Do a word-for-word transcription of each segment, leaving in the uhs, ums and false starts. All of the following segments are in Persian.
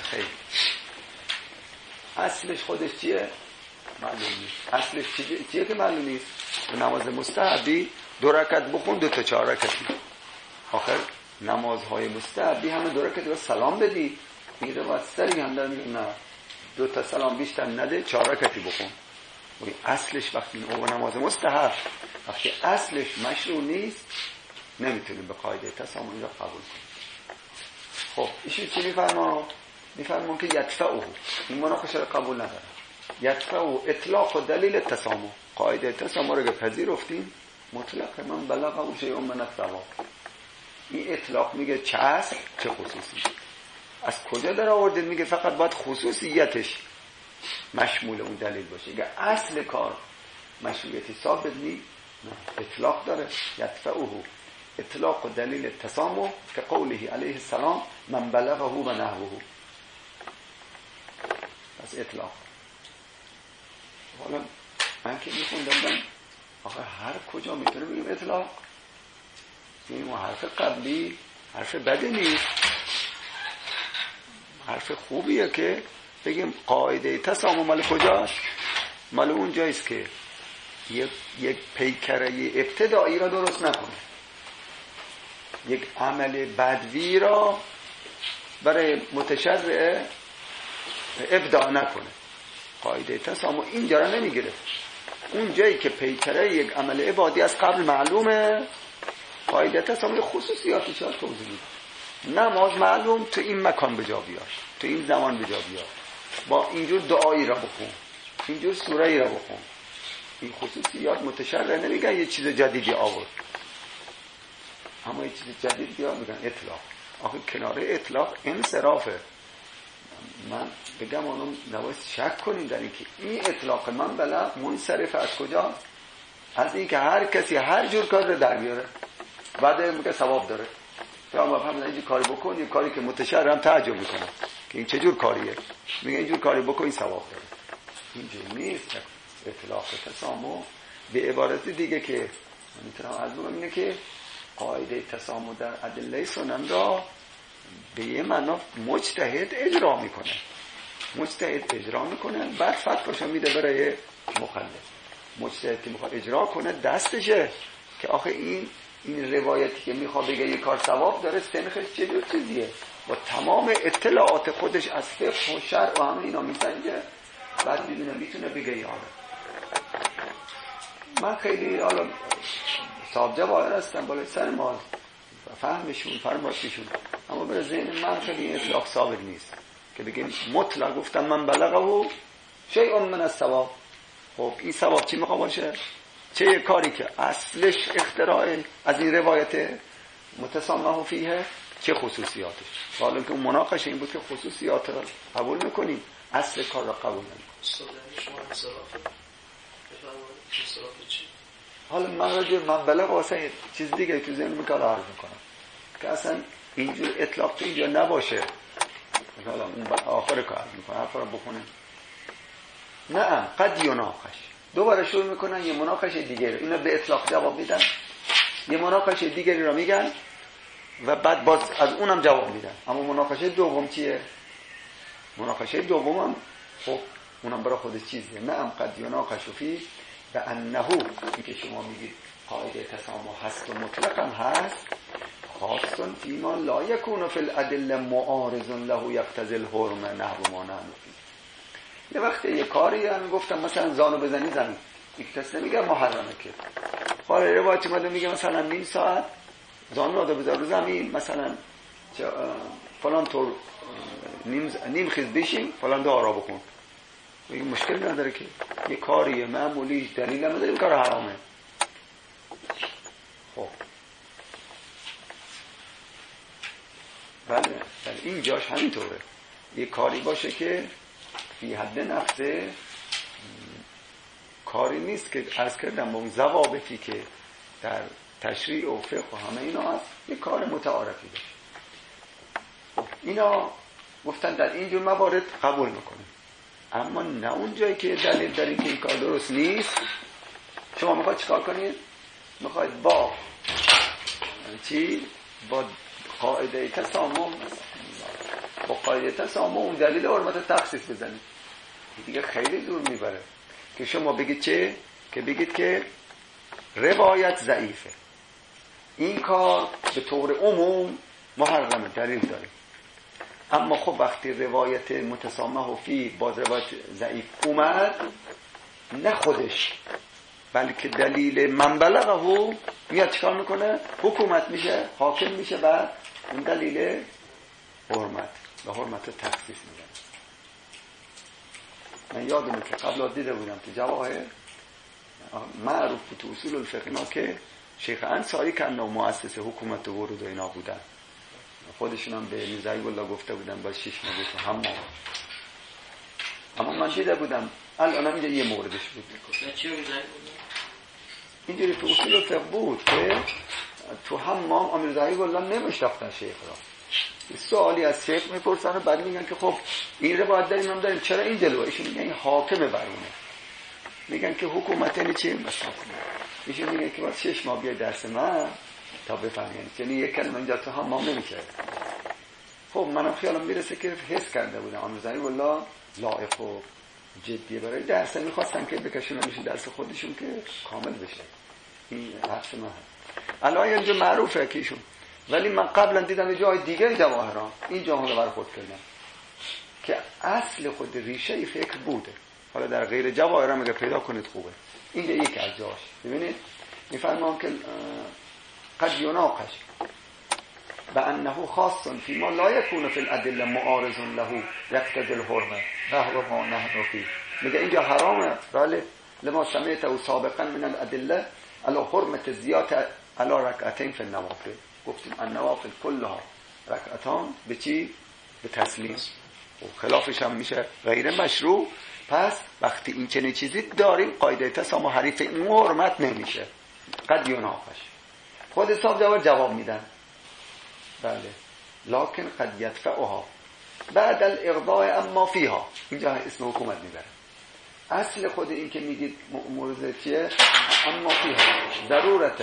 خیلی اصلش خودش چیه؟ معلوم نیست. اصلش چیه, چیه که معلوم نیست؟ نماز مستحبی دو رکعت بخون دو تا چهار رکعتی. آخر نمازهای مستحبی همه دو رکعت و سلام بدی. میگه باید سری هم داره میگه نه دو تا سلام بیشتر نده چهار رکعتی بخون. ولی اصلش وقتی او نماز مستحب وقتی اصلش مشروع نیست نمیتونیم به قاعده تسامح را قبول کنیم. خب ایشون چی میفرما؟ میفرما که یدفعه، این مناقشه را قبول نداره. یدفعه اطلاق و دلیل تسامح، قاعده تسامح را که پذیرفتیم مطلق من بلغه شیء من الثواب. این اطلاق میگه چه اصل چه خصوصی. از کجا در آوردید؟ میگه فقط باید خصوصیتش مشمول اون دلیل باشه. اگه اصل کار مشروعیتی ثابت نیست اطلاق داره. یدفعه اطلاق و دلیل تسامح که قوله علیه السلام من بلغه و نحوه. پس اطلاق. حالا من که میخوندم آخه هر کجا میتونه بگیم اطلاق؟ این حرف قبلی حرف بدی نیست، حرف خوبیه که بگیم قاعده تسامح مال کجاست؟ مال اون جاییست که یک یک پیکره ابتدایی را درست نکنه، یک عمل بدوی را برای متشرع ابداع نکنه. قاعده تسامح اینجا را نمیگیره. اون جایی که پیکره یک عمل عبادی از قبل معلومه قاعده تسامح خصوصیاتش را توضیح میده. نماز معلوم تو این مکان به جا بیار، تو این زمان به جا بیار، با اینجور دعایی را بخون، اینجور سوره‌ای را بخون. این خصوصیات متشرع نمیگن یه چیز جدیدی آورد، اما یه چیز جدید بیار میگن اطلاق. آخه کناره اطلاق انصرافه. من بگم اونم نباید شک کنیم در اینکه این اطلاق من بلغ منصرف از کجا؟ از اینکه هر کسی هر جور کار رو در بیاره بعد میگه ثواب داره. یا ما فهمیدن اینجور کاری بکن، یه کاری که متشرع هم تعجب میکنه که این چه جور کاریه، میگه اینجور کاری بکن این ثواب داره. اینجور نیست. اطلاق تسامح به عبارت دیگه که من میتونم از اون اینه که قاعده تسامح در ادله سنن را به یه معنا مجتهد اجرا میکنه. مجتهد اجرا میکنه بعد فتواشو میده برای مقلد. مجتهد که میخواد اجرا کنه دستشه که آخه این این روایتی که میخواد بگه یه کار ثواب داره سنخش چه جور چیزیه، با تمام اطلاعات خودش از فقه و شرع و همه اینا میسنجه بعد میبینه میتونه بگه یاره. من خیلی حالا صاحب جواهر هستم بالای سر ما فهمشون فرماشیشون، اما برای ذهن من خیلی اطلاق ثابت نیست که بگیم مطلق گفتم من بلغه شیء من الثواب. خب این ثواب چی میخواد باشه؟ چه یه کاری که اصلش اختراع از این روایت متسامح فیه، چه خصوصیاتش؟ حالا که اون مناقشه این بود که خصوصیات را قبول میکنیم اصل کار را قبول نمیکنیم. حالا من راجع من بلغ واسه چیز دیگه تو ذهن میکار عرض میکنم که اصلا اینجور اطلاق تو اینجا نباشه. حالا اون آخر کار میکنه حرف را بخونه. نه قد یناقش دوباره شروع میکنن یه مناقشه دیگه رو اینا به اطلاق جواب میدن، یه مناقشه دیگری رو میگن و بعد باز از اونم جواب میدن. اما مناقشه دوم چیه؟ مناقشه دوم هم خب اونم برای خودش چیزیه. نه ام قد یناقش فی و انه این که شما میگید قاعده تسامح هست و مطلق هم هست خاصن فیما لا یکون فی الادله معارض له یقتضی الحرمه نحو ما نحن فی. یه وقت یه کاری هم گفتم مثلا زانو بزنی زمین، یک کس نمیگه محرمه که خواهر روایت اومده میگه مثلا نیم ساعت زانو رو بذار رو زمین مثلا فلان طور نیم, نیم خیز بشیم فلان دعا بکن. این مشکل نداره که یه کاریه معمولی دلیل هم نداره کار حرامه. خب بله بله این جاش همینطوره. یه کاری باشه که فی حد نفسه کاری نیست که عرض کردم با اون ضوابطی که در تشریع و فقه و همه اینا هست یه کار متعارفی باشه. اینا گفتن در اینجور موارد قبول میکنه، اما نه اون جایی که دلیل داریم که این کار درست نیست. شما میخواید چیکار کنید؟ میخواید با چی؟ با قاعده تسامح با قاعده تسامح اون دلیل حرمت تخصیص بزنید. دیگه خیلی دور میبره که شما بگید چه؟ که بگید که روایت ضعیفه، این کار به طور عموم محرمه، دلیل داره. اما خب وقتی روایت متسامح و فی با روایت ضعیف اومد، نه خودش بلکه دلیل من بلغه میاد چکار میکنه؟ حکومت میشه، حاکم میشه و اون دلیل حرمت و حرمت تخصیص میده. من یادمه که قبل دیده بودم که جواهر معروف تو اصول الفقه اینا که شیخ انصاری که انه مؤسس حکومت ورود و اینا بودن، خودشون هم به میرزایی والله گفته بودن با شیش ماه تو حمام. اما من دیده بودم الان اینجا یه موردش بود. اینجوری تو اصول الفقه بود که تو حمام امیرزایی والله نمیشناختن شیخ را. سوالی از شیخ میپرسن و بعد میگن که خب این رو باید داریم هم داریم، چرا این جلوه؟ ایشون میگن این حاکمه برونه. میگن که حکومت یعنی چی؟ مثلا ایشون میگن که باید شش ماه بیای درس من تا بفهمی یعنی یک کلمه اینجا تو حمام نمیشه. خب منم خیالم میرسه که حس کرده بودم امیرزایی والله لایق و جدیه برای درس، میخواستن که بکشوننش درس خودشون که کامل بشه. این حرف من الان اینجا معروفه که ایشون، ولی من قبلا دیدم جای دیگه جواهران این جاها رو برخورد کردم که اصل خود ریشه فکر بوده. حالا در غیر جواهران اگه پیدا کنید خوبه. اینجا یک از جاش ببینید میفرمام که قد یناقش بأنه خاص فيما لا يكون في الأدلة معارض له يقتضي الحرمة نحو ما نحن فيه. میگه اینجا حرامه بله لما سمعته سابقا من الأدلة على حرمة زیادة على ركعتين في النوافل. گفتیم النوافل کلها رکعتان به چی؟ به تسلیم و خلافش هم میشه غیر مشروع. پس وقتی این چنین چیزی داریم قاعده تسامح حریف این حرمت نمیشه. قد یناقش خود حساب جواب جواب میدن بله لکن قد یدفعها بعد الاغضاء اما فیها. اینجا اسم حکومت میبره. اصل خود این که میگید مورد چیه؟ اما فیها ضرورت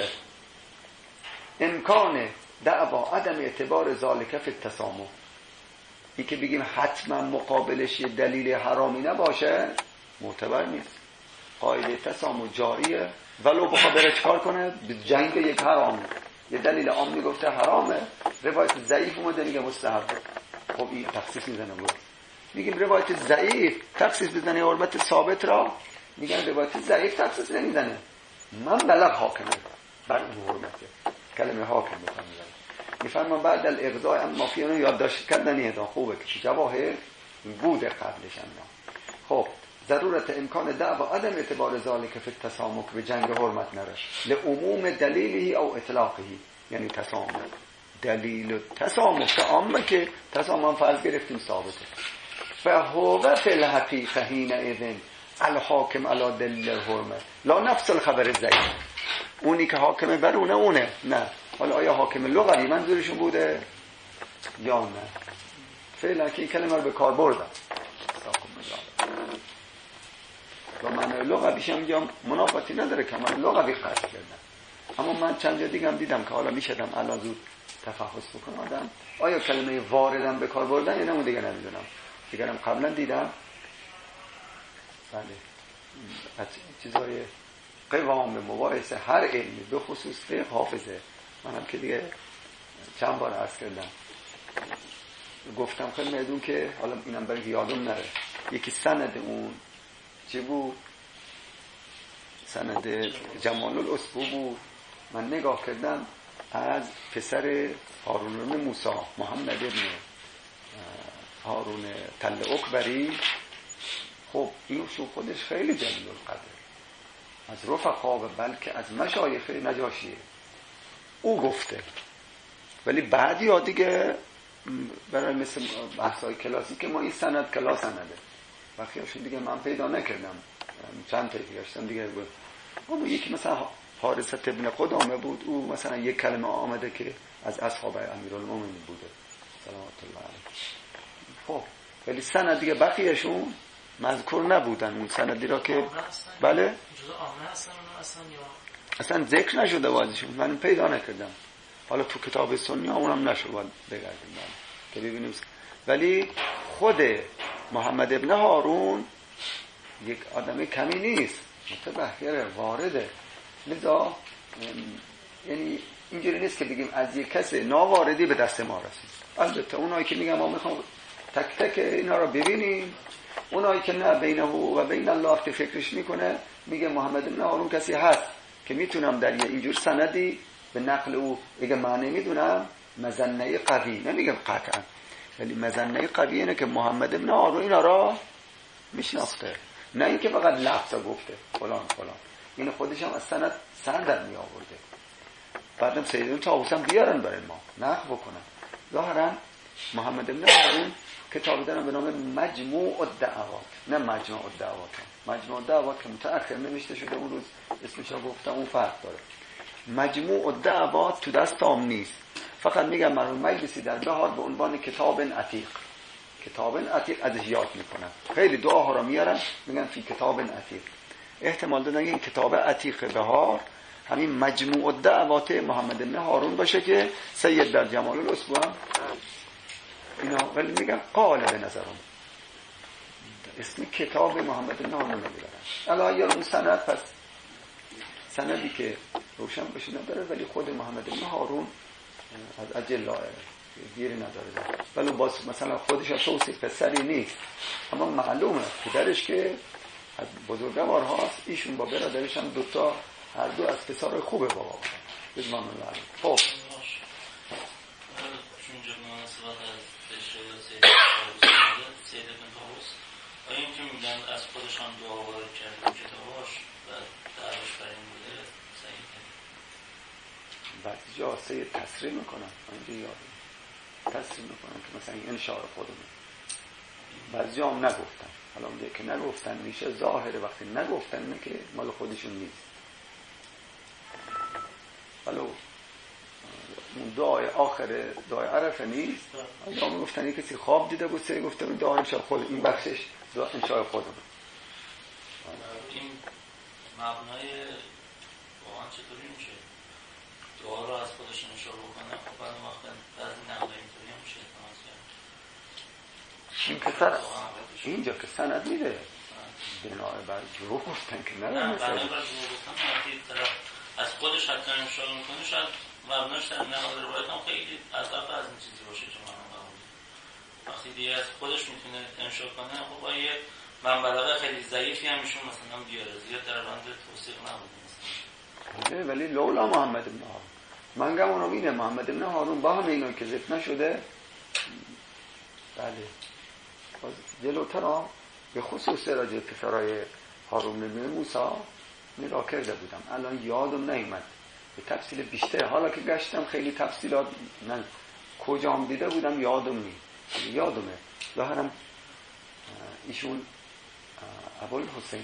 امکان دعوا عدم اعتبار ذالک فی التسامح. این که بگیم حتما مقابلش یه دلیل حرامی نباشه معتبر نیست. قاعده تسامح جاریه ولو بخواد بره چکار کنه به جنگ یک حرام. یه دلیل عام میگفته حرامه، روایت ضعیف اومده میگه مستحب. خب این تخصیص میزنه بود. میگیم روایت ضعیف تخصیص بزنه حرمت ثابت را، میگن روایت ضعیف تخصیص نمیزنه. من بلغ حاکمه بر اون حرمته. کلمه حاکم بکنم میزنه. میفرمان بعد الاغضاء اما فی اون یادداشت کردن اینا خوبه که جواهر بوده قبلش هم. خب ضرورت امکان دعوا عدم اعتبار ذالک فی التسامح به جنگ حرمت نره لعموم دلیلی او اطلاقی. یعنی تسامح دلیل تسامح که عامه که تسامح فرض گرفتیم ثابته. فهو فی الحقیقه حینئذ الحاکم علی دلیل الحرمه لا نفس الخبر ضعیف. اونی که حاکمه بر اونه اونه نه. حالا آیا حاکم لغوی منظورشون بوده یا نه؟ فعلا که این کلمه رو به کار بردم و من لغویش هم میگم منافاتی نداره که من لغوی قصد کردم. اما من چند جا دیگه هم دیدم که حالا میشدم الان زود تفحص بکنم آدم آیا کلمه واردم به کار بردن یا نه. اون دیگه نمیدونم. دیگرم قبلا دیدم بله چیزای قوام مباحث هر علمی به خصوص فقه حافظه. منم که دیگه چند بار عرض کردم گفتم خیلی میدون که حالا اینم برای یادم نره یکی سند اون چی بود؟ سند جمال الاسبو بود. من نگاه کردم از پسر هارون موسی محمد ابن هارون تل اکبری. خب این شو خودش خیلی جلیل القدر از رفقا و بلکه از مشایخ نجاشیه او گفته. ولی بعدی ها دیگه برای مثل بحثای کلاسی که ما این سند کلاس سنده بخیاشون دیگه من پیدا نکردم. چند تا گشتم دیگه بود. اما یکی مثلا حارثه ابن قدامه بود او مثلا یک کلمه آمده که از اصحاب امیرالمومنین بوده سلامت الله علیه. خب ولی سند دیگه بقیه‌شون مذکور نبودن. اون سندی را که بله جزء عامه هستن اصلا یا اصلا ذکر نشده واسهشون من پیدا نکردم. حالا تو کتاب سنی اونم نشد باید بگردیم که ببینیم ولی خود محمد ابن هارون یک آدم کمی نیست، متبحر وارده. لذا یعنی اینجوری نیست که بگیم از یک کس ناواردی به دست ما رسید. البته اونایی که میگم ما میخوام تک تک اینا رو ببینیم، اونایی که نه بینه و بین الله که فکرش میکنه میگه محمد ابن هارون کسی هست که میتونم در یه اینجور سندی به نقل او اگه معنی میدونم مظنه قوی، نمیگم قطعا، ولی مظنه قوی اینه که محمد ابن هارون اینا را میشناخته، نه اینکه فقط لفظا گفته فلان فلان. این خودش هم از سند سند در می آورده. بعدم سیدون طاووس هم بیارن برای ما نقل بکنن. ظاهرا محمد ابن هارون کتابی دارن به نام مجموع الدعوات، نه مجموع الدعوات. مجموع الدعوات که متأخر نوشته شده، اون روز اسمش رو گفتم، اون فرق داره. مجموع الدعوات تو دستام نیست، فقط میگم مرحوم مجلسی در بهار به عنوان کتاب عتیق، کتاب عتیق ازش یاد میکنن. خیلی دعاها رو میارن میگن فی کتاب عتیق. احتمال دادن این کتاب عتیق بهار همین مجموع الدعوات محمد بن هارون باشه که سید در جمال الاسبوع هم اینا، ولی میگن قال به نظرم اسم کتاب محمد بن هارون نمیدارن. الان یا اون سند، پس سندی که روشن بشه نداره، ولی خود محمد بن هارون از اجلاه گیری نداره. ولی باز مثلا خودش هم توصیف پسری نیست، اما معلومه پدرش که از بزرگوار هاست، ایشون با برادرش هم دوتا هر دو از پسر خوبه بابا بزمان الله. خب چون جب مناسبت از بشه سید طاووس سید ابن طاووس آیا این که میگن از خودشان دعا وارد کرده کتاباش و دعوش بر این بوده صحیحه؟ بعد جا سید تصریح میکنن، اینجا یادم تصریح میکنن که مثلا این انشاء خودمون، بعضی هم نگفتن. حالا میگه که نگفتن میشه ظاهره، وقتی نگفتن اینه که مال خودشون نیست. ولو اون دعای آخر دعای عرفه نیست، یا میگفتن کسی خواب دیده بود سه گفته بود دعا انشاء خود، این بخشش دعا انشاء خودمون. این مبنای واقعا چطوری میشه دعا رو از خودش انشاء بکنه؟ خب بعد وقت بعضی نقل اینطوری هم میشه اتماس کرد. این پسر اینجا که سند میده بنای بر جروح گفتن که نه نه بنای بر جروح گفتن طرف از خودش حتی انشاء میکنه، شاید مبناش در نقل روایت هم خیلی از قبل از این چیزی باشه که من قبول وقتی دیگه از خودش میتونه انشاء کنه. خب آیه منبلغه خیلی ضعیفی هم میشون مثلا بیاره، زیاد در بند توصیق نبوده مثلا. ولی لولا محمد بن هارون، من گم اونو اینه محمد بن هارون با همه اینا که ذکر نشده، بله باز جلوتر ها به خصوص راجع پسرای هارون بن موسی نگاه کرده بودم، الان یادم نیامد به تفصیل بیشتر، حالا که گشتم خیلی تفصیلات من کجام دیده بودم یادم نیست، یادمه ظاهرم ایشون ابو حسین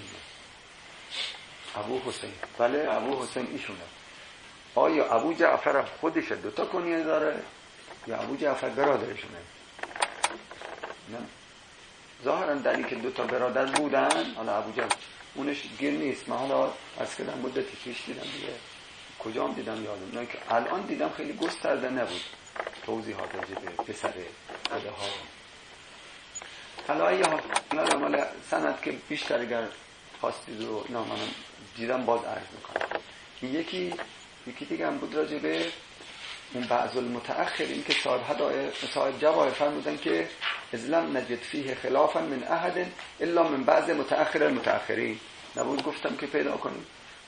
ابو حسین بله ابو حسین ایشونه. آیا ابو جعفر خودش دوتا کنیه داره یا ابو جعفر برادرشونه؟ نه ظاهرا در این که دوتا برادر بودن، حالا ابو جعفر اونش گیر نیست، من حالا از کدام مدتی پیش دیدم دیگه، کجام دیدم یادم نه، که الان دیدم خیلی گسترده نبود توضیحات راجع به پسر خود هارون. حالا اینا مال سند که بیشتر اگر خواستید رو اینا من دیدم باز عرض میکنم. یکی یکی دیگه هم بود راجع به اون بعض المتأخرین که صاحب هدایا صاحب جواهر فرمودن که ازلم نجد فیه خلافا من احد الا من بعض متأخر المتأخرین. نبود گفتم که پیدا کنیم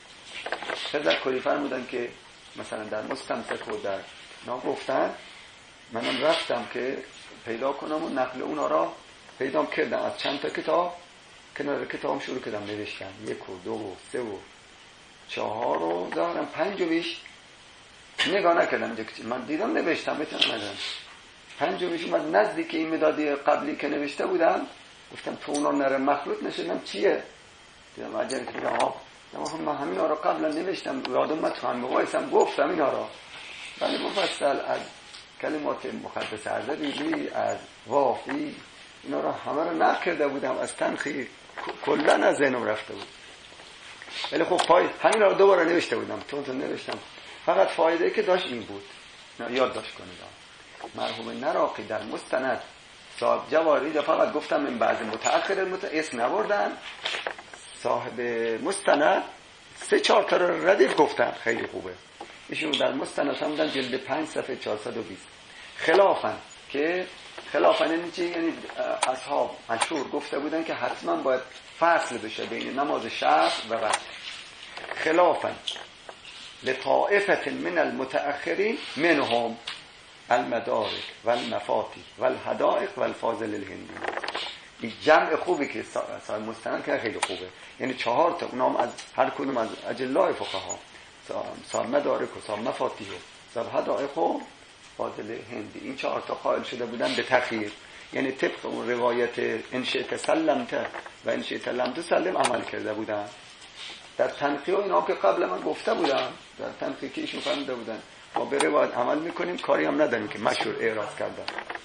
تذکری فرمودن که مثلا در مستمسک و در نا گفتن، منم رفتم که پیدا کنم و نقل اونا را پیدا کردم از چند تا کتاب، کنار کتابم شروع کردم نوشتم، یک و دو و سه و چهار و دارم پنج و بیش نگاه نکردم، من دیدم نوشتم بتونم ندارم پنج و بیش اومد نزدیک این مدادی قبلی که نوشته بودم، گفتم تو اونا نره مخلوط نشدم چیه؟ دیدم عجله که بگم آب من همین ها را قبلا نوشتم، یادم من تو هم بقایستم گفتم این ها را، ولی مفصل از کلمات مقدس عرضی از واقعی اینا را همه را نقل کرده بودم، از تنخی کلن از ذهنم رفته بود. ولی خب پای همین را دوباره نوشته بودم، تو تو نوشتم، فقط فایده که داشت این بود، یاد داشت کنید مرحوم نراقی در مستند صاحب جواهری فقط گفتم من بعض متأخر مت... اسم نبردن. صاحب مستند سه چهار تا رو ردیف گفتن، خیلی خوبه. ایشون در مستند هم دادن جلد پنج صفحه چهارصد و بیست. خلافن که خلافن یعنی چی؟ یعنی اصحاب مشهور گفته بودن که حتما باید فصل بشه بین نماز شب و وتر. خلافن لطائفه من المتأخرین منهم المدارک والمفاتیح والحدائق والفاضل الهندی. این جمع خوبی که صاحب مستند که خیلی خوبه، یعنی چهار تا اونام از هر کدوم از اجلای فقها، صاحب مدارک و صاحب مفاتیح و صاحب حدائق و فاضل هندی، این چهار تا قائل شده بودن به تخییر، یعنی طبق اون روایت ان شئت سلمت و ان شئت لم تسلم عمل کرده بودن. در تنقیح اینا که قبل من گفته بودم، در تنقیح که ایشون فهمیده بودن ما به روایت عمل میکنیم، کاری هم نداریم که مشهور اعراض کردن.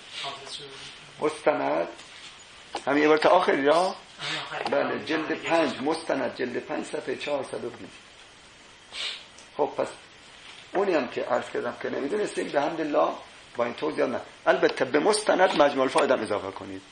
مستند همین عبارت آخری را بله جلد پنج مستند جلد پنج صفحه چهارصد و بیست. خب پس اونی هم که عرض کردم که نمیدونستیم به حمدالله با این توضیح نه. البته به مستند مجموع الفائده هم اضافه کنید،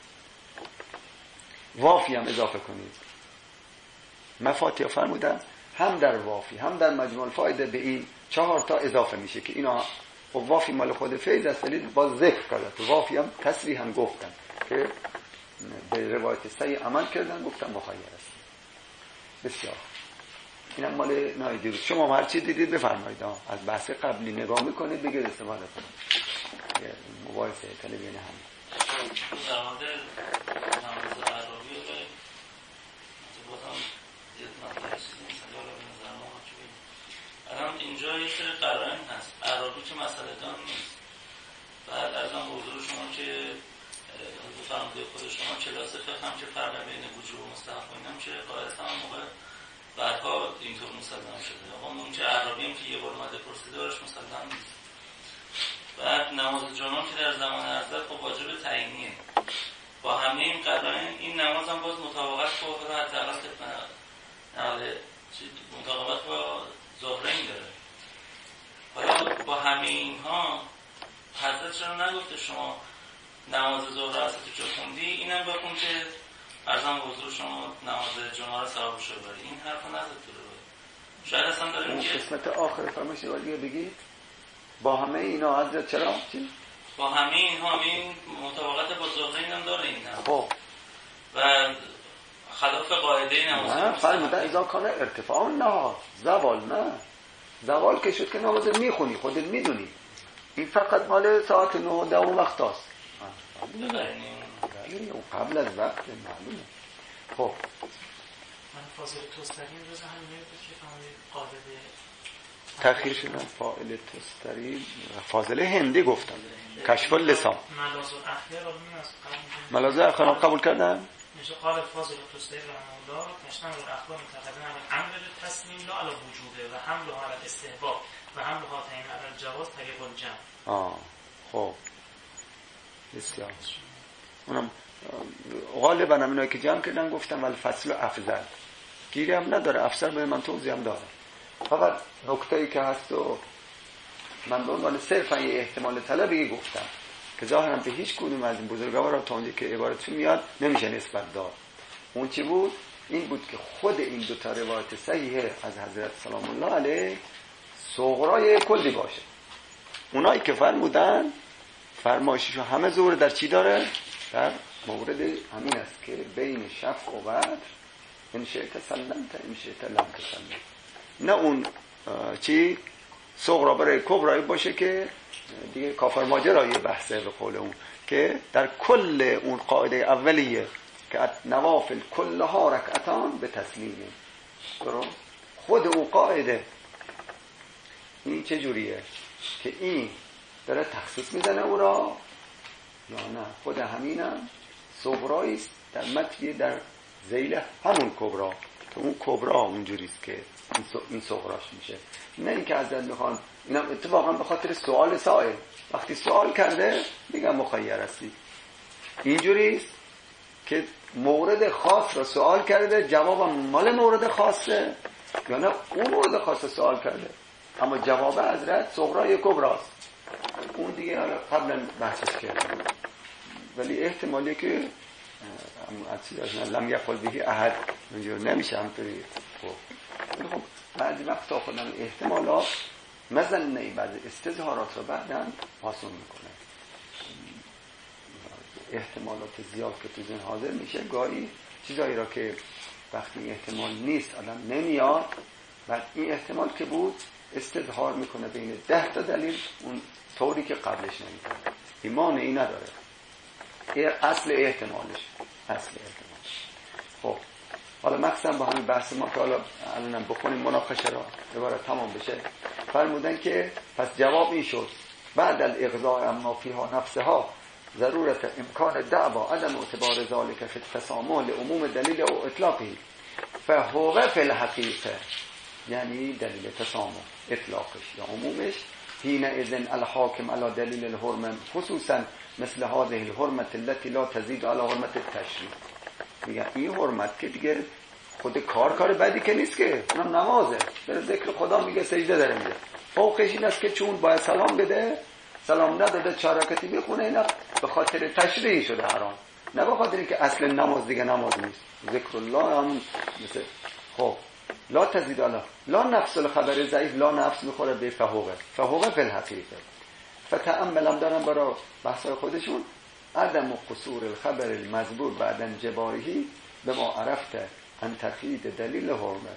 وافی هم اضافه کنید. مفاتیح فرمودن هم در وافی هم در مجموع الفائده به این چهار تا اضافه میشه که اینا و وافی مال خود فیض است ولی باز ذکر کرده. تو وافی هم تصریح هم گفتن که به روایت صحیح عمل کردن، گفتن مخیر است. بسیار اینم مال نایدی بود. شما هر چی دیدید بفرمایید، از بحث قبلی نگاه میکنید بگید استفاده کنید. مباحثه تلویزیون هم در مورد نماز عربی رو بازم یه مطلب چیزی مثلا رو به نظر ما چون الان اینجا یه سری قرائن هست. عربی که مسئله دان نیست. بعد از اون حضور شما که فرموده خود شما کلاس فقه هم که فرق بین وجوب و مستحب و اینم که قاعدتا هم موقع بعدها اینطور مسلم شده. اما اون که عربی هم که یه بار اومده پرسیده دارش مسلم نیست. بعد نماز جمعه که در زمان حضرت خب واجب تعیینیه. با همه این قرائن این نماز هم باز مطابقت با حداقل مطابقت با ظهرین داره. حالا با همه اینها حضرت چرا نگفته شما نماز ظهر اصلا تو جا خوندی اینم بخون که ارزم حضور شما نماز جمعه رو ثوابش رو بری؟ این حرف رو نزد تو رو شاید اصلا داره اون میگه قسمت آخر فرمایش رو دیگه بگید. با همه اینا حضرت چرا؟ چی؟ با همه اینها این مطابقت با ظهرین هم داره این هم. خب و خلاف قاعده نماز نه فرموده اذا کان ارتفاع نه زوال، نه زوال که شد که نماز میخونی خودت میدونی. این فقط مال ساعت نه و ده وقت هست. قبل از وقت معلومه. خب من فاضل توستری روز هم میاد که فهمید قاعده تأخیر شدن فاعل توستری فاضل هندی گفتم کشف اللسان ملاذ الاخیر رو می‌ناس ملاذ الاخیر قبول کردن. میشه قال فاضل توستری رحمه الله تشمل الاخبار متقدمه عن امر التسلیم لا علی وجوبه و حملها علی الاستحباب و حملها تعیین علی الجواز طریق الجمع. آه خب بسیار اونم غالبا هم اینایی که جمع کردن گفتم ولی فصل افضل گیری هم نداره، افضل به من توضیح هم داره. فقط نکته‌ای که هست و من به عنوان صرفا یه احتمال طلبی گفتم که ظاهرا به هیچ کدوم از این بزرگوارا تا اونجایی که عبارتشون میاد نمیشه نسبت داد. اون چی بود؟ این بود که خود این دو تا روایت صحیحه از حضرت سلام الله علیه صغرای کلی باشه. اونایی که فرمودن فرمایششو همه زور در چی داره؟ در مورد همین است که بین شفع و وتر ان شئت سلمت ان شئت لم تسلم. نه اون چی صغرا برای کبرا باشه که دیگه کافر ماجرای بحثه به قول اون که در کل اون قاعده اولیه که نوافل کلها رکعتان به تسلیمه. خود اون قاعده این چه جوریه که این داره تخصیص میزنه او را یا نه خود همینم صغرایی است در متن در ذیل همون کبرا که اون کبرا اونجوریست که این صغراش میشه. نه اینکه حضرت میخوان اینم اتفاقا به خاطر سوال سائل وقتی سوال کرده میگم مخیر هستی اینجوریست که مورد خاص را سوال کرده جوابم مال مورد خاصه یا نه اون مورد خاص سوال کرده اما جواب حضرت صغرای کبراست. اون دیگه قبلا بحثش کردم ولی احتمالی که لم یقل بهی احد نمیشه همطوری. خب خب بعضی وقتا خودم احتمالات مزنه بعض استظهارات رو بعداً آسون میکنه. احتمالات زیاد که تو ذهن حاضر میشه، گاهی چیزایی را که وقتی احتمال نیست آدم نمیاد، بعد این احتمال که بود استظهار میکنه بین ده تا دلیل اون طوری که قبلش نمیکنه. ایمان این نداره. این اصل احتمالش اصل احتمالش. خب حالا مقصد با همین بحث ما که حالا الانم بخونیم مناقشه را عبارت تمام بشه، فرمودن که پس جواب این شد بعد الاغضاء اما فیها نفسها ضرورت امکان دعوا عدم اعتبار ذالک فی التسامح لعموم دلیل او اطلاقی فهو فی الحقیقه، یعنی دلیل تسامح اطلاقش یا عمومش حین اذن الحاکم علی دلیل الحرمه خصوصا مثل هذه الحرمه التي لا تزيد على حرمه التشریع. میگن این حرمت که دیگه خود کار کار بدی که نیست، که اونم نمازه، در ذکر خدا میگه سجده داره میگه، فوقش این است که چون باید سلام بده، سلام نداده چهار رکعتی بخونه، اینا به خاطر تشریعی شده حرام، نه به خاطر اینکه اصل نماز دیگه نماز نیست. ذکر الله هم مثل خب لا تزید الله لا نفس الخبر ضعیف لا نفس میخوره به فهوقه فهوقه فی الحقیقه. فتأملم دارم برای بحثای خودشون عدم قصور الخبر المذبور بعد انجبارهی به ما عرفت ان تقیید دلیل حرمه.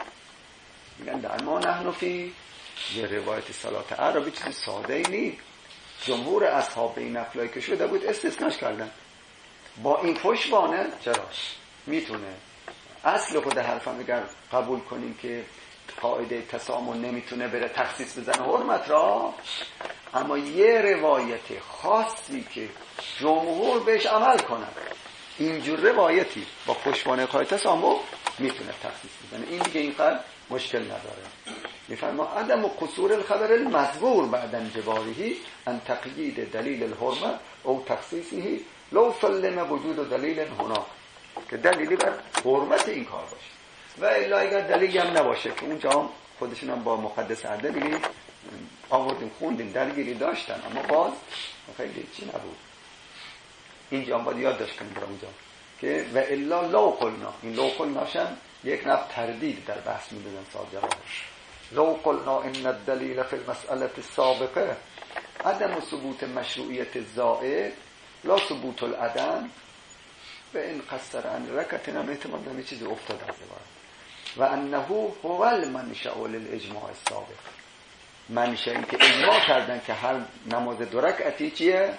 میگن در ما نحن فی یه روایت صلات عربی چیز ساده ای نیست. جمهور اصحاب این نقلایی که شده بود استثناش کردن. با این پشتوانه چرا میتونه اصل خود حرفم اگر قبول کنیم که قاعده تسامح نمیتونه بره تخصیص بزنه حرمت را، اما یه روایت خاصی که جمهور بهش عمل کنن، اینجور روایتی با پشتوانه قاعده تسامح میتونه تخصیص بزنه. این دیگه اینقدر مشکل نداره. میفرما عدم قصور الخبر المذکور بعد انجبارهی ان تقیید دلیل الحرمه او تخصیصه لو سلم وجود دلیل هنا، که دلیلی بر حرمت این کار باشه. و الا اگر دلیلی هم نباشه که اونجا هم خودشون هم با مقدس عدلی آوردیم خوندیم درگیری داشتن، اما باز خیلی چی نبود. اینجا هم باید یاد داشت کنیم برای اونجا که و الا لو قلنا، این لو قلناشم یک نوع تردید در بحث میدونن سال جوابش. لو قلنا ان الدلیل فی المسئله السابقه عدم ثبوت مشروعیت الزائد لا ثبوت العدم و این قصر عن رکعتنا احتمال دارم یه چیزی افتاد از عبارت و انه هو المنشأ للاجماع السابق. منشأ این که اجماع کردن که هر نماز دو رکعتی چیه؟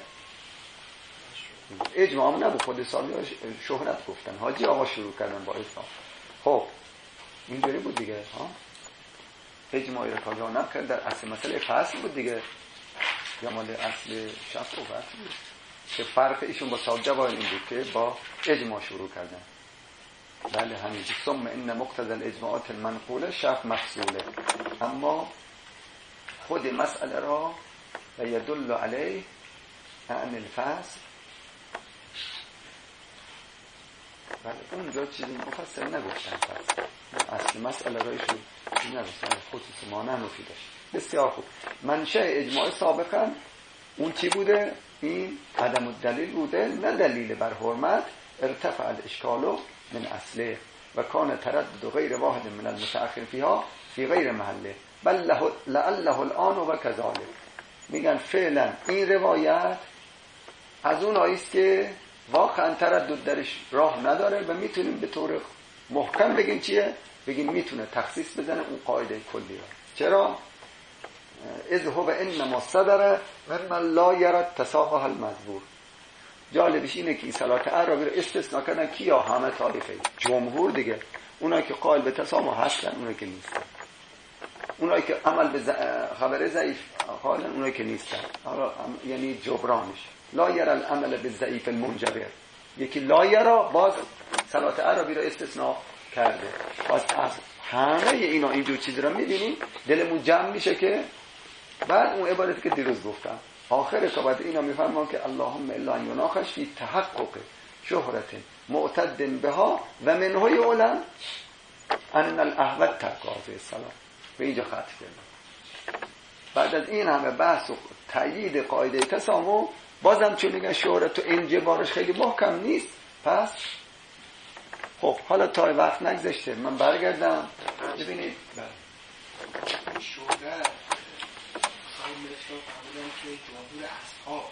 اجماع هم نبود، خود سالی شهرت گفتن، حاجی آقا شروع کردن با اسلام. خب اینجوری بود دیگه ها، اجماعی رو کجا نکرد در اصل مسئله فصل بود دیگه، یا مال اصل شفت و فصل بود که فرق ایشون با سال جواب این بود که با اجماع شروع کردن. بله همین ثم ان مقتضى الاجماعات المنقوله شرط مفصوله، اما خود مسئله را و یدل علیه عن الفصل. بله اونجا چیزی مفصل نگفتن، فصل اصل مسئله را ایشون نگفتن، خصوص مانع نفی داشت. بسیار خوب. منشأ اجماع سابقا اون چی بوده؟ این عدم الدلیل بوده، نه دلیل بر حرمت. ارتفع الاشکال من اصله و کان تردد غیر واحد من المتأخر فیها فی غیر محله بل لعله الان و کذالک. میگن فعلا این روایت از اون آیست که واقعا تردد درش راه نداره و میتونیم به طور محکم بگیم چیه؟ بگیم میتونه تخصیص بزنه اون قاعده کلی را. چرا؟ اذ هو انما صدر ممن لا یرد تسامح المذکور. جالبش اینه که این صلات عربی رو استثناء کردن کیا؟ همه طایفه جمهور دیگه، اونایی که قائل به تسامح هستن، اونایی که نیستن، اونایی که عمل به خبر ضعیف قائلن، اونایی که نیستن. یعنی جبرانش لا یرى العمل بالضعیف المنجبر. یکی لا یرى باز صلات عربی رو استثناء کرده. باز از همه اینا اینجور چیز رو می‌بینیم دلمون جمع میشه که بعد اون عبارتی که دیروز گفتم آخر که بعد اینا میفهمن که اللهم الا ان یناخش فی تحقق شهرت معتد بها و منه یعلم ان الاحوط تقاضی السلام. به اینجا ختم کردم. بعد از این همه بحث و تأیید قاعده تسامح بازم چون میگن شهرت و انجبارش خیلی محکم نیست. پس خب حالا تا وقت نگذشته من برگردم ببینید. بله شهرت خواهی مفتاح فرمودن که جمهور اصحاب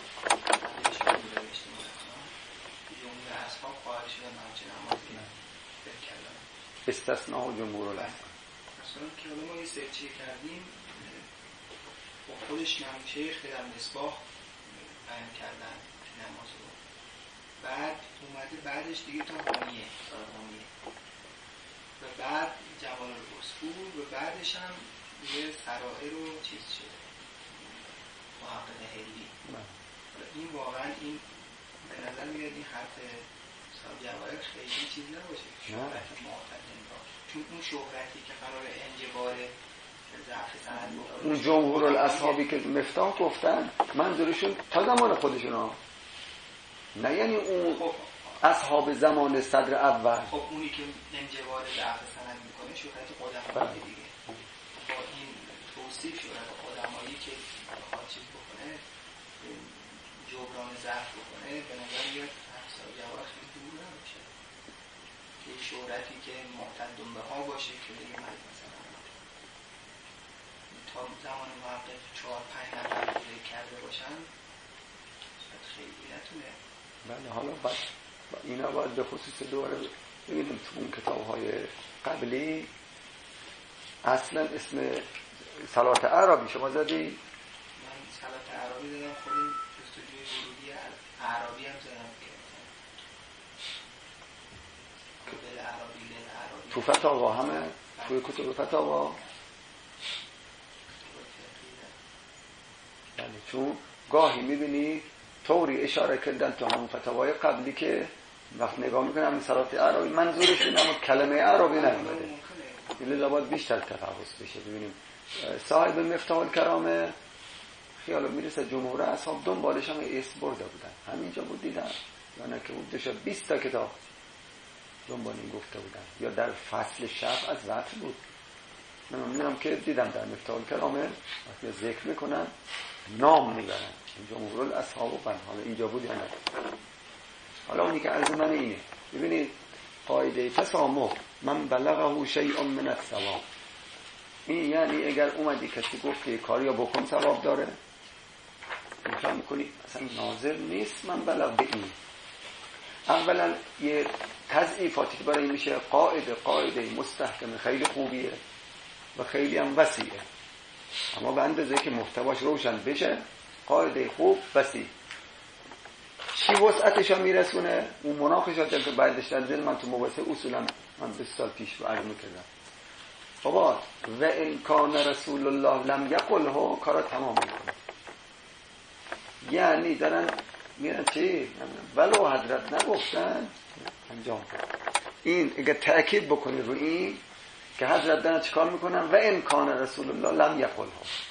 جمهور اصحاب خواهد شده همچنین نمازی بکردن استثناء جمهور الاصحاب. مثلا که حالا ما یه سرچه کردیم با خودش امام شیخ در مصباح بیان کردن نماز رو، بعد اومده بعدش دیگه تا حامیه حامیه و بعد جمال الاسطول و بعدش هم یه سرائر رو چیز شده محقق هلی. این واقعا این به نظر میاد این حرف صاحب جواهر خیلی چیز نباشه شهرت معتد نباشه، چون اون شهرتی که قرار انجبار ضعف سند اون جمهور الاصحابی که مفتاح گفتن منظورشون تا زمان خودشون ها، نه یعنی اون خب اصحاب زمان صدر اول. خب اونی که انجبار ضعف سند میکنه شهرت قدمایی دیگه، با این توصیف شهرت قدمایی که بخواد چیز بکنه جبران ضعف بکنه به نظر میاد حساب جواب خیلی دور نمیشه که شهرتی که معتدون به ها باشه که دیگه من مثلا تا زمان محقق چهار پنج نفر ذکر کرده باشن شاید خیلی نتونه. بله حالا باید اینا باید به خصوص دوباره ببینیم تو اون کتاب های قبلی اصلا اسم صلات عربی شما زدی؟ من صلات عربی دادم خودیم جستجوی ورودی عربی هم زدم که دل عربی دل عربی تو فتاوا همه توی کتب فتاوا. بله چون گاهی میبینی طوری اشاره کردن تو همون فتاوای قبلی که وقت نگاه میکنم همین صلات عربی منظورشون اما کلمه عربی نمیده، این لابد بیشتر تفحص بشه. ببینیم صاحب مفتاح الکرامه خیال میرسه جمهور اصحاب دنبالش هم اسم برده بودن، همینجا بود دیدن یا نه که بود شد بیست تا کتاب دنبال این گفته بودن، یا در فصل شب از وقت بود. من میدونم که دیدم در مفتاح الکرامه وقتی ذکر میکنن نام میبرن جمهور الاصحاب و بن، حالا اینجا بود یا نه. حالا اونی که عرض من اینه ببینید قاعده تسامح من بلغه شیء من الثواب، این یعنی اگر اومدی کسی گفت که کاری یا بکن ثواب داره میخوام میکنی اصلا ناظر نیست من بلغ به این. اولا یه تضعیفاتی که برای میشه قاعده قاعده مستحکم خیلی خوبیه و خیلی هم وسیعه، اما به اندازه که محتواش روشن بشه قاعده خوب وسیع چی وسعتش هم میرسونه اون مناقشات که بعدش در ذهن من تو مباحثه اصولا من بیست سال پیش رو عرض میکردم بابا و ان کان رسول الله لم یقله کارا تمام میکنه، یعنی دارن میرن چی ولو حضرت نگفتن انجام کنن. این اگه تأکید بکنی رو این که حضرت دارن چیکار میکنن و ان کان رسول الله لم یقله،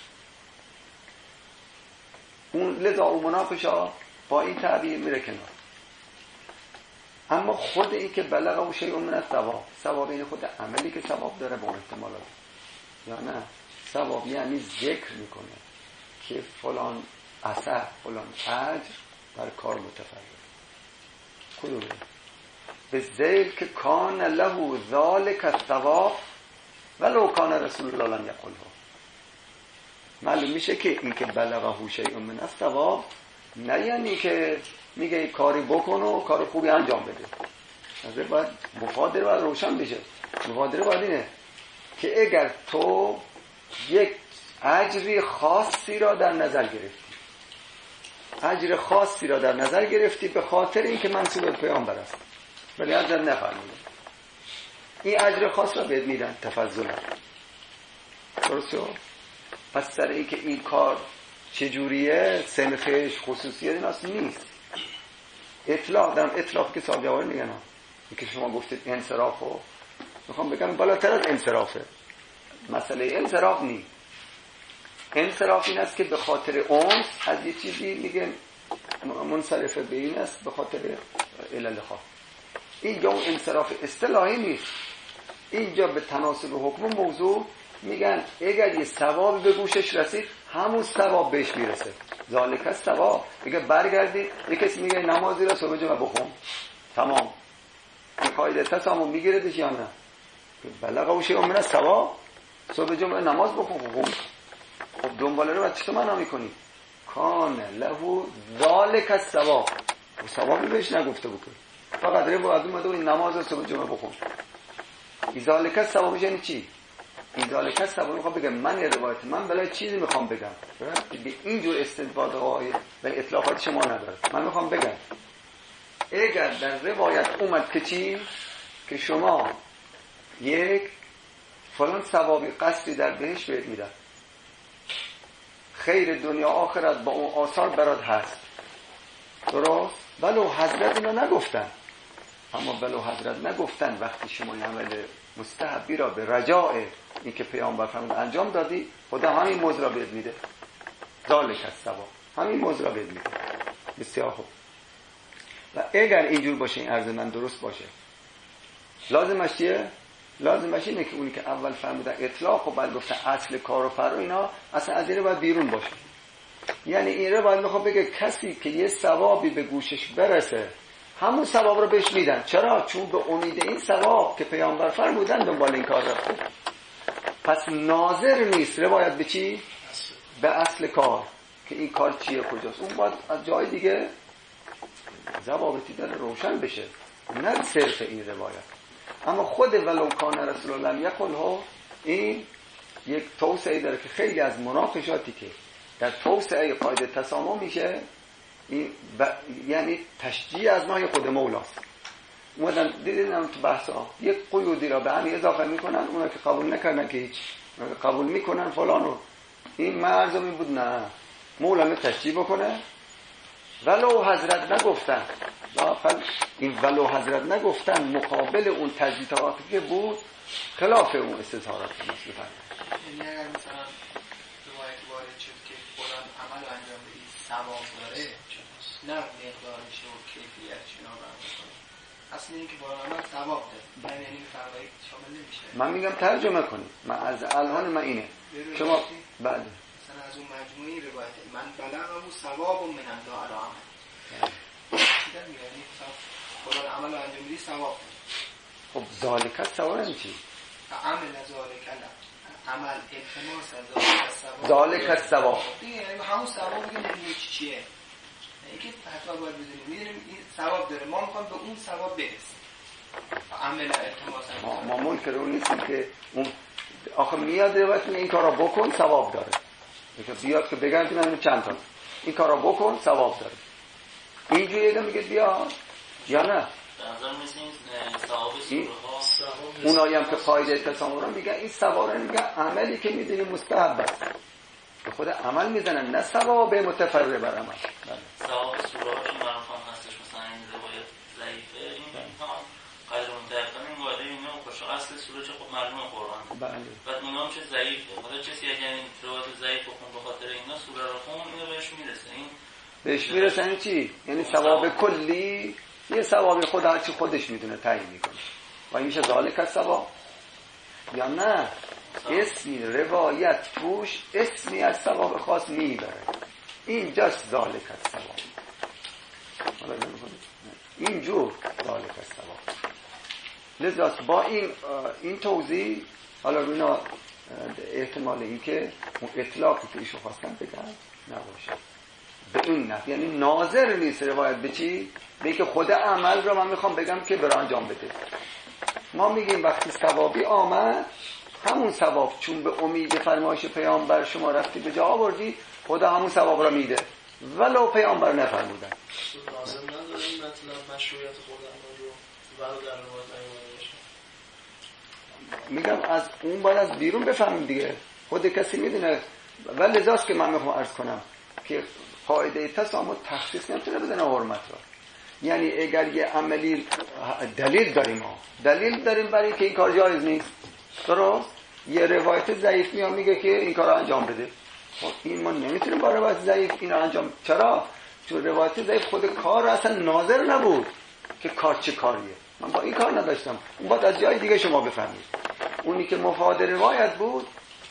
اون لذا اون مناقشه با این تعبیر میره کنار. اما خود این که بلغه و شیء من الثواب، ثواب این خود عملی که ثواب داره با احتمالات یا نه ثواب یعنی ذکر میکنه که فلان اثر فلان اجر بر کار متفرد کدومه به ذیل که کان له ذالک الثواب ولو کان رسول الله لم یقله. معلوم میشه که این که بلغه شیء من الثواب نه یعنی که میگه کاری بکن و کار خوبی انجام بده، از باید مفادره باید روشن بشه. مفادره باید اینه که اگر تو یک اجری خاصی را در نظر گرفتی، اجر خاصی را در نظر گرفتی به خاطر اینکه منسوب به پیامبر است ولی اجر نفرموده، این اجر خاص را بهت میدن تفضلا. درسته؟ پس سر این که این کار چجوریه سنخش خصوصیت این اصلا نیست. اطلاق دارم اطلاق که صاحب جواهر میگن این که شما گفتید انصرافو میخوام بگم بالاتر از انصرافه، مسئله انصراف نیست. انصراف این است که به خاطر اونس از یه چیزی میگه منصرفه به این است به خاطر علل خاص. اینجا اون انصراف اصطلاحی نیست، اینجا به تناسب حکم موضوع میگن اگر یه ثواب به گوشش رسید همون ثواب بهش میرسه. ذالک الثواب. میگه برگردی یک کسی میگه نمازی رو صبح جمعه بخون، تمام این قاعده تسامو میگیردش یا نه؟ بلغ او شیء من الثواب. صبح جمعه نماز بخون. بخون خب دنبال رو بعد چطور معنا میکنی؟ کان له ذالک الثواب. و ثوابی بهش نگفته بود، فقط روایت اومده این نماز رو صبح جمعه بخون. ذالک الثواب یعنی چی؟ این ذالک الثواب میخوام بگم من یه روایت من بلای چیزی میخوام بگم به اینجور استنباط های و اطلاقات شما نداره. من میخوام بگم اگر در روایت اومد که چی؟ که شما یک فلان ثوابی قصدی در بهش بهت میدن، خیر دنیا آخرت با اون آثار برات هست، درست؟ ولو حضرت اینا نگفتن، اما ولو حضرت نگفتن وقتی شما این عمل مستحبی را به رجاء این که پیامبر فرمود انجام دادی، خدا همین موز را بهت میده. ذالک الثواب، همین موز را بهت میده. بسیار خوب. و اگر اینجور باشه این عرض من درست باشه، لازمش چیه؟ لازمش اینه که اونی که اول فرمودن اطلاق و بعد گفتن اصل کار و فرع اینا اصلا از این باید بیرون باشه. یعنی این رو باید میخواد بگه کسی که یه ثوابی به گوشش برسه همون ثواب رو بهش میدن. چرا؟ چون به امید این ثواب که پیامبر فرمودن دنبال این کار رفته. پس ناظر نیست روایت به چی؟ به اصل کار که این کار چیه، کجاست. اون باید از جای دیگه ضوابطی داره روشن بشه، نه صرف این روایت. اما خود ولو کان رسول الله یقول این یک توسعه داره که خیلی از مناقشاتی که در توسعه قاعده تسامح میشه این ب... یعنی تشجیع از نوع خود مولاست. اومدن دیدن تو بحثا یک قیودی را به همین اضافه میکنن، اونا که قبول نکردن که هیچ قبول میکنن فلانو. این مرزمی بود نه، مولا تشجیع بکنه ولو حضرت نگفتن. این ولو حضرت نگفتن مقابل اون تجدیداتی که بود خلاف اون استظهارات مثل فرد. یعنی اگر مثلا روایت وارد شد که فلان عمل انجام بدید ثواب داره، نه مقدارش و کیفیتش اینا رو می‌کنه، اصلا اینکه فلان عمل ثواب داره، یعنی این فرقی شامل نمیشه. من میگم ترجمه کنید. من از الان من اینه شما بعد مثلا از اون مجموعه روایت من بلغه ثواب من الله علی عمل دیدن، یعنی فلان عمل انجام بدید ثواب. خب ذالک الثواب یعنی چی؟ عمل ذالک عمل التماس ذالک ذالک الثواب دیگه، یعنی همون ثواب دیگه نمیدونی چی چیه. اینکه حتما باید بدونیم میدونیم این ثواب داره، ما میخوایم به اون ثواب برسیم. عمل التماس ما ما منکر اون نیستیم که اون آخه میاد روایت این کارا بکن ثواب داره. میگه بیاد که بگن که من چند تا این کارا بکن ثواب داره. اینجوریه میگه بیا یا نه؟ این اونایی هم که قاعده تسامح رو میگن این ثواب رو میگن عملی که میدونی مستحب است، به خود عمل میزنن نه ثواب متفرع بر عمل. ثواب سوره که معروفان هستش مثلا این روایت ضعیفه، این میتونم قدر متأخر این قاعده اینا باشه اصل سوره چه خب معلومه قرآن. بله. بعد اونام چه ضعیفه. حالا کسی اگه این روایت ضعیف بخون به خاطر اینا سوره رو خون اینو بهش میرسه. این بهش میرسه یعنی چی؟ یعنی ثواب کلی یه ثوابی خود هر چی خودش میدونه تعیین میکنه. و این میشه ذالک الثواب یا نه؟ اسمی روایت توش اسمی از ثواب خاص میبره. این جاست ذالک الثواب. اینجور ذالک الثواب. لذا با این این توضیح حالا روینا احتمال این که اون اطلاقی که ایشو خواستن بگن نباشه به این نفت، یعنی ناظر نیست روایت به چی؟ به که خود عمل رو من میخوام بگم که برای انجام بده. ما میگیم وقتی ثوابی آمد همون ثواب چون به امید فرمایش پیامبر شما رفتی به جا آوردی خدا همون ثواب رو میده ولو پیامبر نفرمودن. لازم نداره این مطلب مشروعیت خود عمل رو ولو در روایت نیامده باشه. میگم از اون باید از بیرون بفهمیم دیگه، خود کسی میدونه. ولی لذاست که من میخوام عرض کنم که قاعده تسامح تخصیص نمیتونه بدونه حرمت را. یعنی اگر یه عملی دلیل داریم ما دلیل داریم برای که این کار جایز نیست، درست؟ یه روایت ضعیف میاد میگه که این کار رو انجام بده. خب این ما نمیتونیم با روایت ضعیف این رو انجام. چرا؟ چون روایت ضعیف خود کار اصلا ناظر نبود که کار چه کاریه. من با این کار نداشتم. اون باید از جای دیگه شما بفهمید. اونی که مفاد روایت بود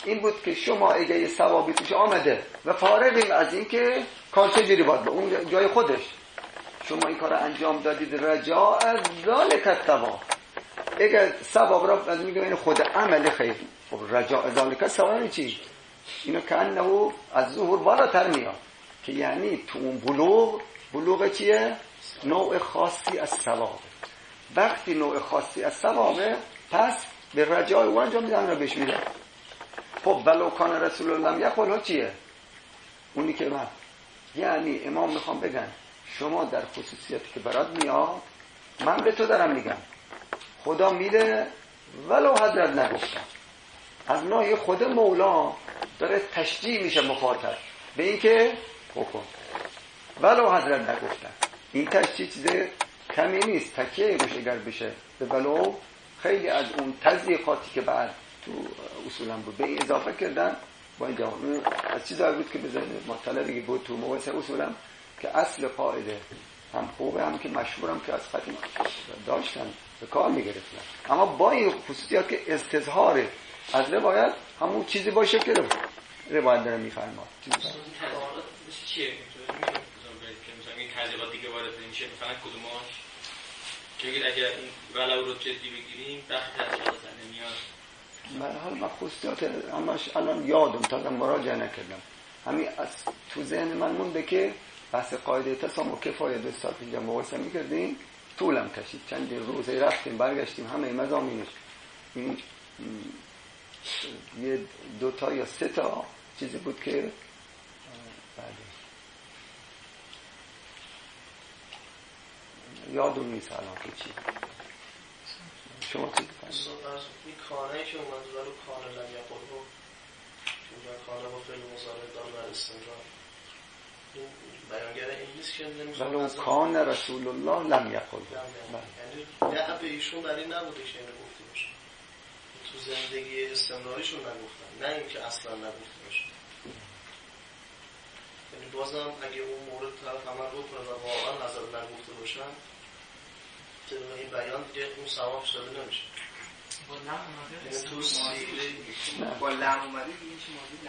این بود که شما اگه یه ثوابی توش آمده و فارغیم از این که کار چجوری باید به اون جای خودش شما این کار انجام دادید رجاء از ذالک الثواب، اگه ثواب را میگم این خود عمل خیر، خب رجاء ذالک ثواب چی؟ اینو که انه از ظهور بالاتر میاد که یعنی تو اون بلوغ، بلوغ چیه؟ نوع خاصی از ثواب. وقتی نوع خاصی از ثوابه پس به رجاء او انجام میدن رو بهش میدن. خب ولو کان رسول الله یقول ها چیه؟ اونی که من یعنی امام میخوام بگن شما در خصوصیاتی که برات میاد من به تو دارم میگم خدا میده ولو حضرت نگفتم. از نوع خود مولا داره تشجیع میشه مخاطب به این که بکن ولو حضرت نگفتم. این تشجیع چیز کمی نیست، تکیه روش اگر بشه به ولو خیلی از اون تضییقاتی که بعد تو اصولا بود به این اضافه کردن با این جواب از چیزایی بود که بزنید مطلبی بود تو مواسه اصولا که اصل قاعده هم خوبه هم که مشهورم که از قدیم داشتن به کار میگرفتن، اما با این خصوصیات که استظهار از روایت همون چیزی باشه که روایت داره میفرماد. چیزی چیه؟ مثلا این تضییقات دیگه وارد نمیشه فقط کدوماش که بگید اگر این ولو رو جدی بگیریم بخی تضییقات نمیاد. من حال من خصوصیات همش الان یادم تازه مراجعه نکردم، همین از تو ذهن من مونده که بحث قاعده تسامح کفایه دو سال پیش مقایسه می‌کردیم طولم کشید، چند روزه رفتیم برگشتیم همه مضامینش این یه دو تا یا سه تا چیزی بود که بعد یادم نیست الان که چی شما چی بفرمایید؟ این کانه که اومد ولو کانه لم یقل رو که کانه با فعل مضارع دال بر استمرار این بیانگر این نیست که نمیخواد ولو کان رسول الله لم یقل، یعنی نه به ایشون برای نبوده که اینو گفته باشه، تو زندگی استمراریشون نگفتن، نه اینکه اصلا نگفته باشه. یعنی بازم اگه اون مورد طرف عمل بکنه و واقعا حضرت نگفته باشن طبق این بیان دیگه اون ثواب شده نمیشه. با لم اومده یعنی تو سیره با لم اومده دیگه چی موضوع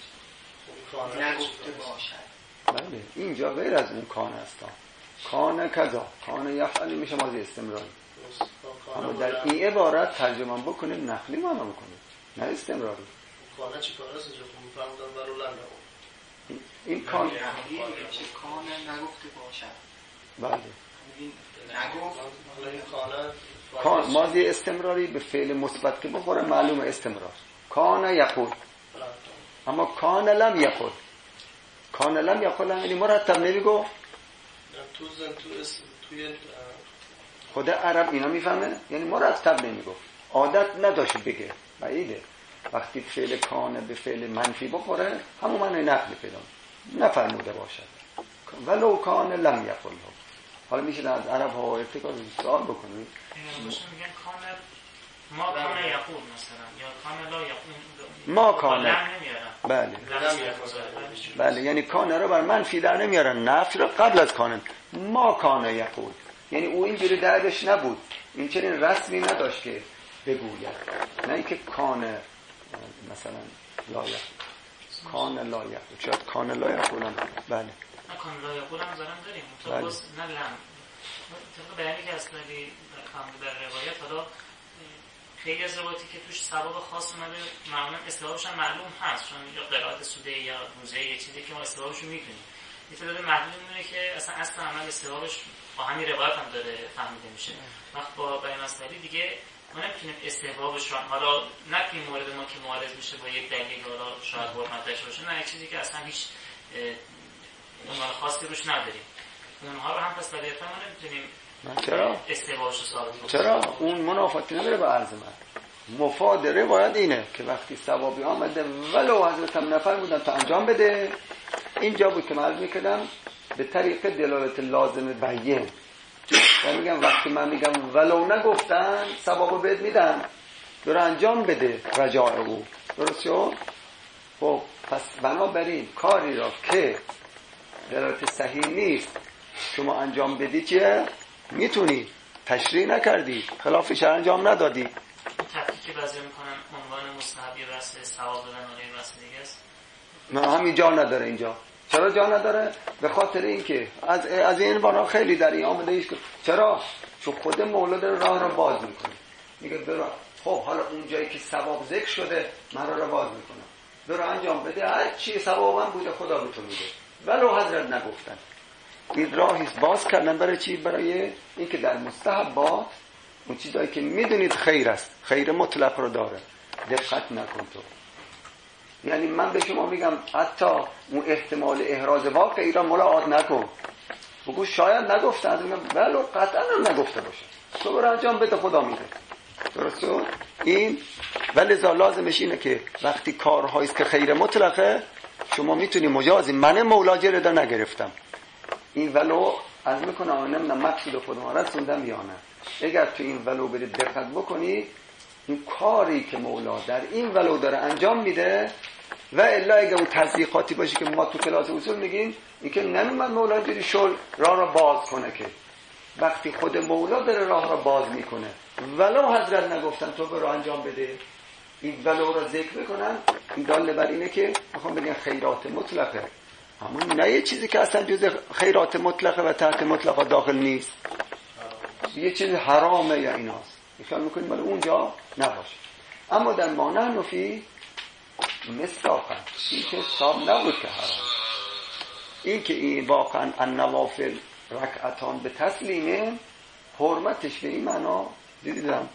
نفی نگفته باشد. بله اینجا غیر از اون کان است، کان کذا کان یفعل میشه ماضی استمراری، اما در این عبارت ترجمه بکنیم نقلی معنا میکنیم نه استمراری. کانه چی کار است اینجا میفهمدن ولو لم یقل این کان چه کان نگفته باشد. بله این نگفت این کانه کان ماضی استمراری به فعل مثبت که بخوره معلومه استمرار. کان یقول اما کان لم یقول، کان لم یقول یعنی مرتب نمیگو. تو زن تو اس توی خود عرب اینا میفهمه یعنی مرتب نمیگو، عادت نداشت بگه بعیده. وقتی فعل کان به فعل منفی بخوره همون معنی نقل پیدا نفرموده باشد. ولو کان لم یقل. حالا میشه از عرب ها ارتکار سوال بکنید میگن کان ما کان یقول مثلا یا کان لا یقول ما کان بله بله یعنی کان رو بر منفی در نمیارن، نفی رو قبل از کان. ما کان یقول یعنی او اینجوری دردش نبود، این چنین رسمی نداشت که بگوید، نه اینکه کان مثلا لا یقول کان لا یقول شاید کان لا یقول هم بله نه کان لا یقول هم زارم داریم تو بس نه لم طبق بیانی که اصلا در روایت حالا خیلی از روایتی که توش ثواب خاص اومده معمولا استوابش هم معلوم هست چون یا قرائت سوده یا روزه یه چیزی که ما استوابش رو میدونیم، یه تعداد محدود میمونه که اصلا اصلا عمل استوابش با همین روایت هم داره فهمیده میشه. وقت با بیان اصلی دیگه ما نمیتونیم استحبابش رو حالا نه این مورد ما که معارض میشه با یک دلیل حالا شاید حرمت داشته باشه، نه یک چیزی که اصلا هیچ عنوان خاصی روش نداریم، اونها رو هم پس طبیعتا ما نمیتونیم چرا؟ استحبابش رو ثابت کنیم. چرا؟ اون منافاتی نداره به عرض من. مفاد روایت اینه که وقتی ثوابی آمده ولو حضرت هم نفر بودن تا انجام بده، اینجا بود که من عرض میکردم به طریق دلالت لازم بیان و میگم وقتی من میگم ولو نگفتن ثوابو بهت میدن برو انجام بده رجاء او، درست شد؟ خب پس بنابراین کاری را که دلالت صحیح نیست شما انجام بدی چیه؟ میتونی تشریح نکردی خلافش انجام ندادی. تفکیک که بعضی میکنن عنوان مستحب یه بحث ثواب دادن و یه بحث دیگه است. نه همین جا نداره اینجا. چرا جا نداره؟ به خاطر اینکه از از این عنوان خیلی در این آمده ایست. چرا؟ چون خود مولا داره راه رو باز میکنه. میگه برو خب حالا اون جایی که ثواب ذکر شده من رو باز میکنم. برو انجام بده، هر چی ثوابم بوده خدا به تو میده. ولو حضرت نگفتن. این راهی باز کردن برای چی؟ برای اینکه در مستحبات اون چیزایی که میدونید خیر است، خیر مطلق رو داره، دقت نکن تو. یعنی من به شما میگم حتی اون احتمال احراز واقعی را ملاحظه نکن. بگو شاید نگفتن، از میگم ولو قطعا هم نگفته باشه. تو برو انجام بده خدا میده. درسته؟ این ولذا لازمش اینه که وقتی کارهایی است که خیر مطلقه شما میتونی مجازی من مولا جرده نگرفتم. این ولو از میکنم نمیدونم مقصود خودم رسوندم یا نه. اگر تو این ولو برید دقت بکنی این کاری که مولا در این ولو داره انجام میده و الا اگه اون تضییقاتی باشه که ما تو کلاس اصول میگیم این که نمیمد مولا اینجوری شل راه را باز کنه، که وقتی خود مولا داره راه را باز میکنه ولو حضرت نگفتن تو برو انجام بده، این ولو را ذکر بکنن، این داله بر اینه که میخوام بگم خیرات مطلقه، اما نه یه چیزی که اصلا جز خیرات مطلقه و تحت مطلقه داخل نیست، یه چیز حرامه یا ایناست، میخوام میکنیم ولی اونجا نباشه. اما در مانع نفی مصداقا این که صاحب نبود که حرام، این که این واقعا النوافل رکعتان به تسلیمه حرمتش به این معنا دیدم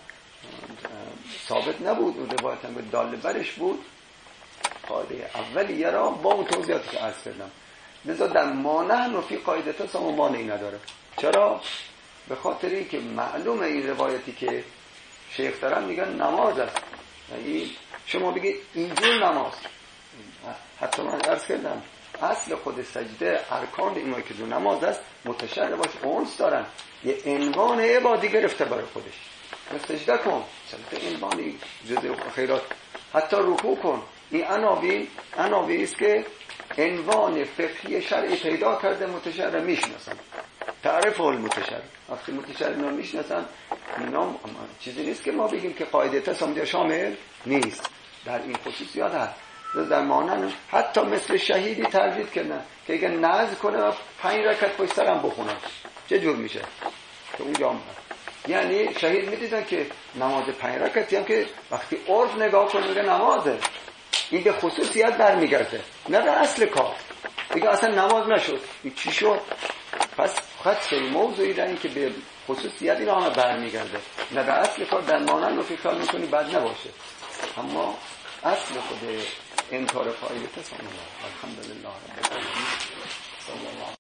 ثابت نبود و روایت هم به داله برش بود. قاعده اولیه را با اون توضیحاتی که عرض کردم لذا در مانع نفی قاعده تا سام مانعی نداره. چرا؟ به خاطر این که معلومه این روایتی که شیخ دارن میگن نماز است، یعنی شما بگید اینجور نماز، حتی من عرض کردم اصل خود سجده ارکان این که دو نماز است متشرع باش اونس دارن، یه عنوان عبادی گرفته برای خودش، سجده کن سجده عنوانی جزء خیرات، حتی رکوع کن، این عناوین عناوینی است که عنوان فقهی شرعی پیدا کرده متشرع میشناسن، تعریف المتشرع، وقتی متشرع اینا میشناسن اینا چیزی نیست که ما بگیم که قاعده تصامد شامل نیست، در این خصوصیات هست. در مانن حتی مثل شهیدی ترجیح کردن که اگه نذر کنه و پنج رکعت پشت سرم بخونن چه جور میشه که اونجا هم هست. یعنی شهید میدیدن که نماز پنج رکعتی هم که وقتی عرف نگاه کنه میگه نمازه، این به خصوصیت برمیگرده نه به اصل کار، دیگه اصلا نماز نشد این چی شد؟ پس خط موضوعی در این که به خصوصیت این آنها برمیگرده نه به اصل کار. در مانن رو فکر میکنی بد نباشه، اما اصل خود انکار فاعل تصامیم. الحمدلله رب العالمین.